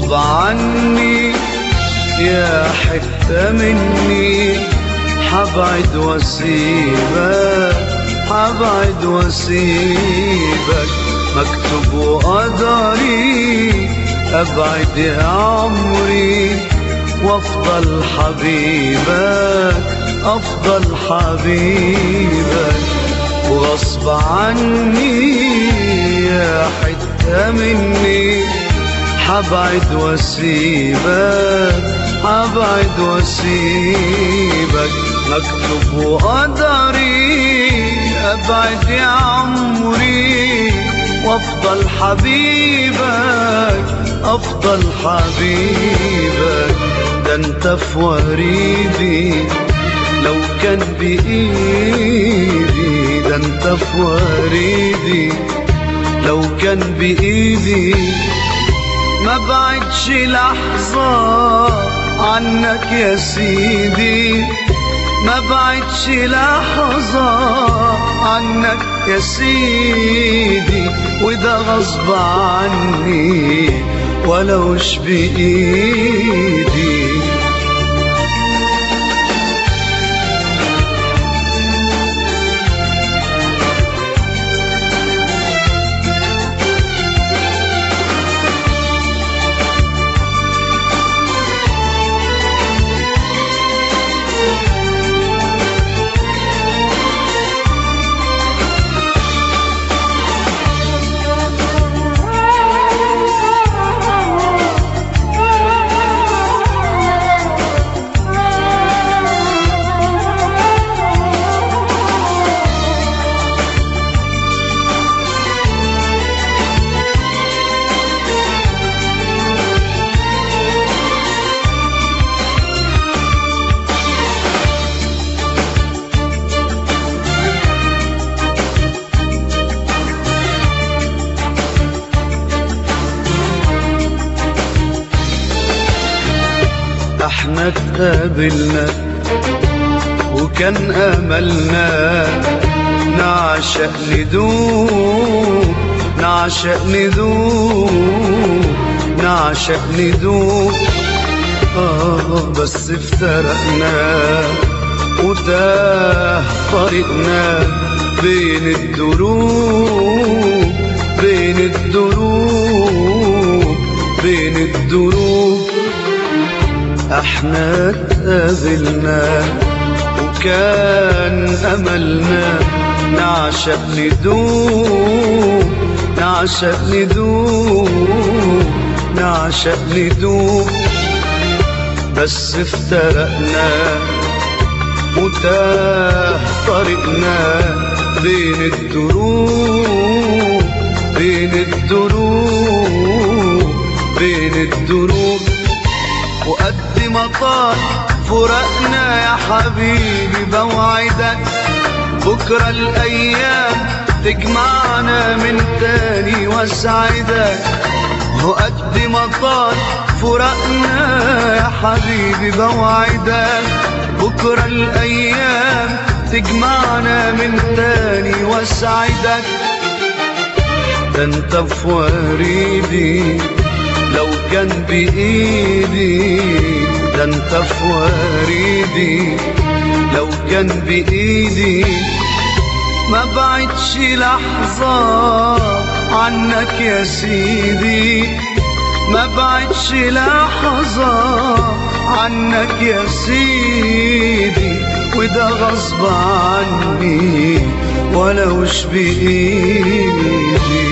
وغصب عني يا حتة مني حبعد واسيبك، حبعد واسيبك، مكتوب وقدري ابعد يا عمري وافضل حبيبك، افضل حبيبك، وغصب عني يا حتة مني حبعد واسيبك، حبعد واسيبك، مكتوب وقدري ابعد يا عمري وافضل حبيبك، افضل حبيبك. ده انت في وريدي لو كان بايدي، ده انت في وريدي لو كان بايدي ما بعدش لحظة عنك يا سيدي، ما بعدش لحظة عنك يا سيدي، وده غصب عني ولوش بإيدي. احنا اتقابلنا وكان املنا نعشق ندوب، نعشق ندوب، نعشق ندوب، بس افترقنا وتاه طريقنا بين الدروب، بين الدروب، بين الدروب. احنا اتقابلنا وكان املنا نعشق ندوب، نعشق ندوب، نعشق ندوب، بس افترقنا وتاه طريقنا بين الدروب، بين الدروب، بين الدروب. وقد ما طال فراقنا يا حبيبي بوعدك بكرة الأيام تجمعنا من تاني واسعدك. وقد ما طال فراقنا يا حبيبي بوعدك بكرة الأيام تجمعنا من تاني واسعدك. ده انت في وريدي لو كان بإيدي، ده انت في وريدي لو كان بإيدي ما بعدش لحظة عنك يا سيدي، ما بعدش لحظة عنك يا سيدي، وده غصب عني ولوش بإيدي.